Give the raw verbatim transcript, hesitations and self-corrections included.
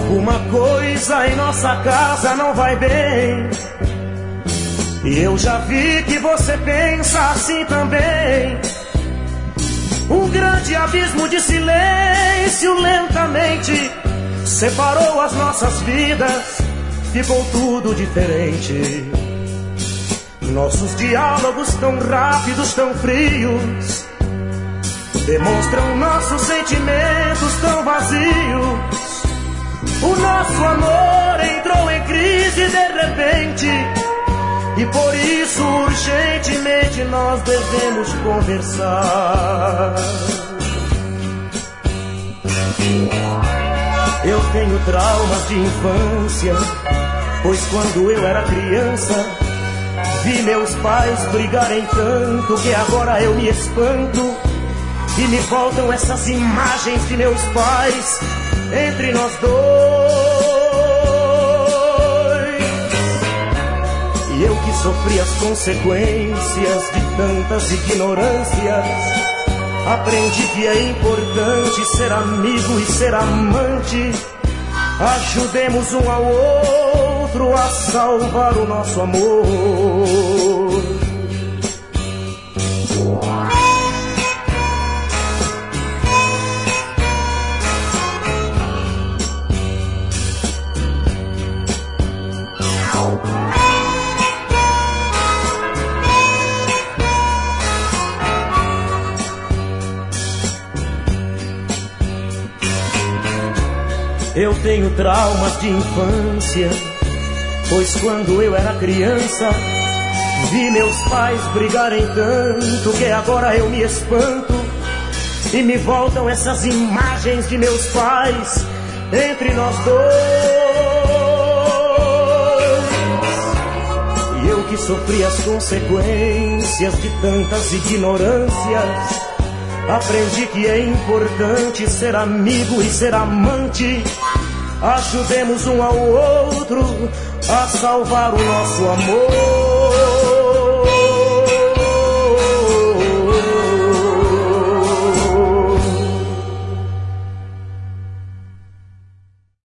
Alguma coisa em nossa casa não vai bem. E eu já vi que você pensa assim também. Um grande abismo de silêncio lentamente separou as nossas vidas, ficou tudo diferente. Nossos diálogos tão rápidos, tão frios, demonstram nossos sentimentos tão vazios. O nosso amor entrou em crise de repente, e por isso urgentemente nós devemos conversar. Eu tenho traumas de infância, pois quando eu era criança vi meus pais brigarem tanto que agora eu me espanto. E me voltam essas imagens de meus pais entre nós dois. E eu que sofri as consequências de tantas ignorâncias, aprendi que é importante ser amigo e ser amante. Ajudemos um ao outro a salvar o nosso amor. Eu tenho traumas de infância, pois quando eu era criança vi meus pais brigarem tanto que agora eu me espanto. E me voltam essas imagens de meus pais entre nós dois. E eu que sofri as consequências de tantas ignorâncias, aprendi que é importante ser amigo e ser amante. Ajudemos um ao outro a salvar o nosso amor.